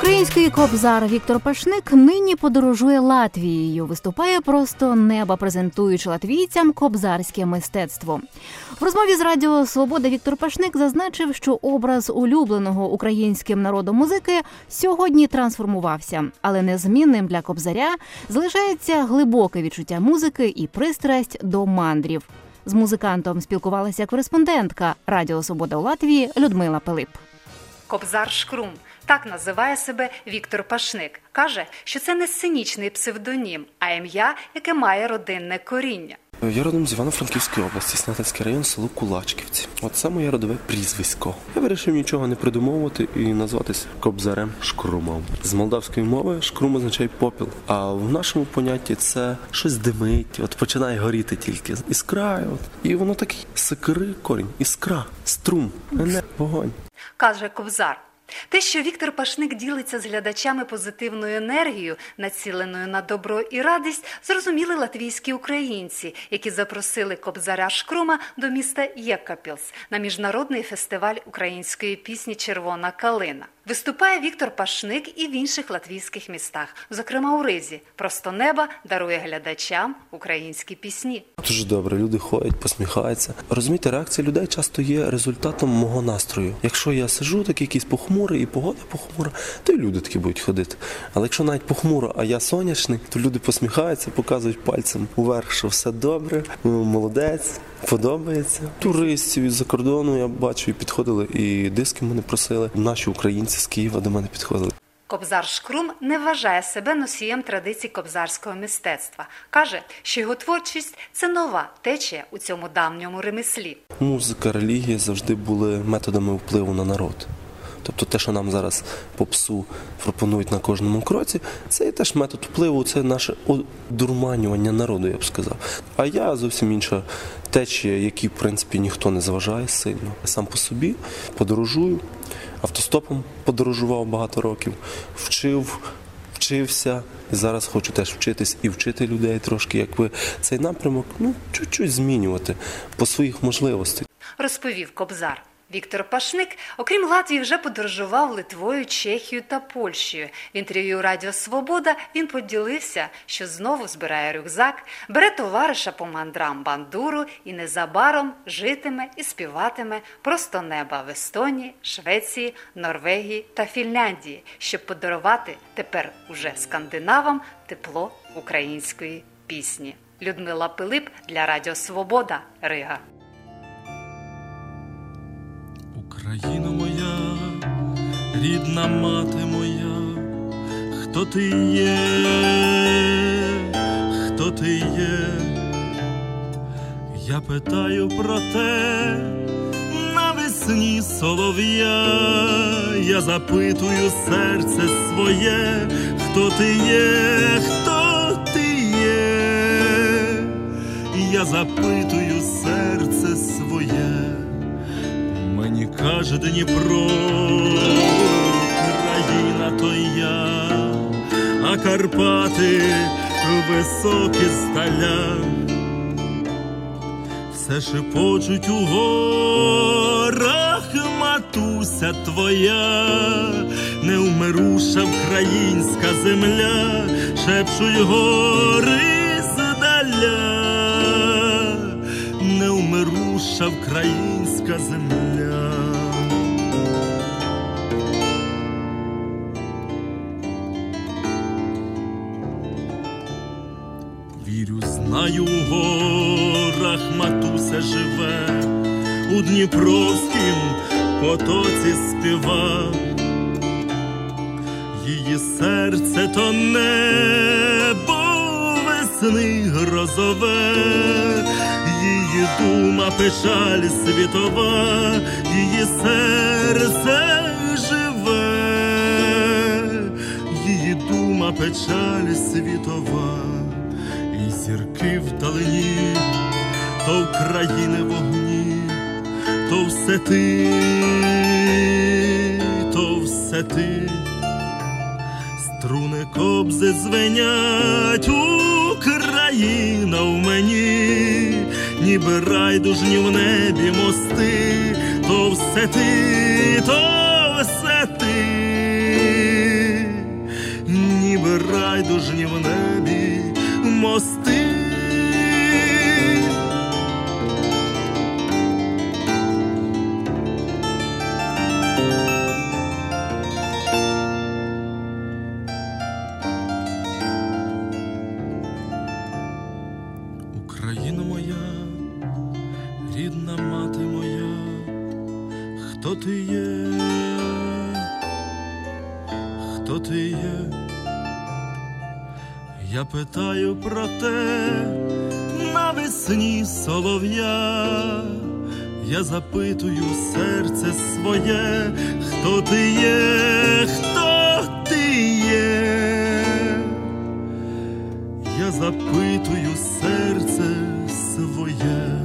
Український кобзар Віктор Пашник нині подорожує Латвією, виступає просто неба, презентуючи латвійцям кобзарське мистецтво. В розмові з Радіо Свобода Віктор Пашник зазначив, що образ улюбленого українським народом музики сьогодні трансформувався, але незмінним для кобзаря залишається глибоке відчуття музики і пристрасть до мандрів. З музикантом спілкувалася кореспондентка Радіо Свобода у Латвії Людмила Пилип. Кобзар Шкрум – так називає себе Віктор Пашник. Каже, що це не сценічний псевдонім, а ім'я, яке має родинне коріння. Я родом з Івано-Франківської області, Снятинський район, село Кулачківці. Це моє родове прізвисько. Я вирішив нічого не придумовувати і назватися кобзарем Шкрумом. З молдавської мови шкрум означає попіл, а в нашому понятті це щось димить, починає горіти тільки. Іскра, і воно такий сикри корінь, іскра, струм, вогонь. Каже кобзар. Те, що Віктор Пашник ділиться з глядачами позитивною енергією, націленою на добро і радість, зрозуміли латвійські українці, які запросили кобзаря Шкрума до міста Єкапілс на міжнародний фестиваль української пісні «Червона калина». Виступає Віктор Пашник і в інших латвійських містах, зокрема у Ризі. Просто неба дарує глядачам українські пісні. Дуже добре, люди ходять, посміхаються. Розумієте, реакція людей часто є результатом мого настрою. Якщо я сижу такий якийсь похмурий і погода похмура, то й люди такі будуть ходити. Але якщо навіть похмуро, а я сонячний, то люди посміхаються, показують пальцем уверх, що все добре, молодець, подобається. Туристів із-за кордону я бачу і підходили, і диски мене просили. Наші українці з Києва до мене підходили. Кобзар Шкрум не вважає себе носієм традицій кобзарського мистецтва. Каже, що його творчість – це нова течія у цьому давньому ремеслі. Музика, релігія завжди були методами впливу на народ. Тобто те, що нам зараз попсу пропонують на кожному кроці, це є теж метод впливу, це наше одурманювання народу, я б сказав. А я зовсім інша течія, якій, в принципі, ніхто не заважає сильно. Я сам по собі подорожую, автостопом подорожував багато років, вчився, і зараз хочу теж вчитись і вчити людей трошки, як ви. Цей напрямок, чуть-чуть змінювати по своїх можливостях. Розповів кобзар. Віктор Пашник, окрім Латвії, вже подорожував Литвою, Чехією та Польщею. В інтерв'ю Радіо Свобода він поділився, що знову збирає рюкзак, бере товариша по мандрам бандуру і незабаром житиме і співатиме просто неба в Естонії, Швеції, Норвегії та Фінляндії, щоб подарувати тепер уже скандинавам тепло української пісні. Людмила Пилип для Радіо Свобода, Рига. Україно моя, рідна мати моя, хто ти є, хто ти є? Я питаю про те навесні солов'я, я запитую серце своє, хто ти є, хто ти є? Я запитую серце своє. Мені каже Дніпро, країна то я, а Карпати високі здаля. Все шепочуть у горах, матуся твоя, невмируша українська земля, шепчуть гори здаля, невмируша українська земля. Вірю, знаю, у горах матуся живе, у Дніпровськім потоці співа. Її серце то небо весни грозове, її дума печаль світова, її серце живе, її дума печаль світова. І зірки вдалині, то в країни вогні, то все ти, то все ти. Струни кобзи звенять, Україна в мені, ніби райдужні в небі мости, то все ти, то все ти. райдужні в небі мости. Україна моя, рідна мати моя, хто ти є? Хто ти є? Я питаю про те навесні солов'я, я запитую серце своє, хто ти є, хто ти є? Я запитую серце своє.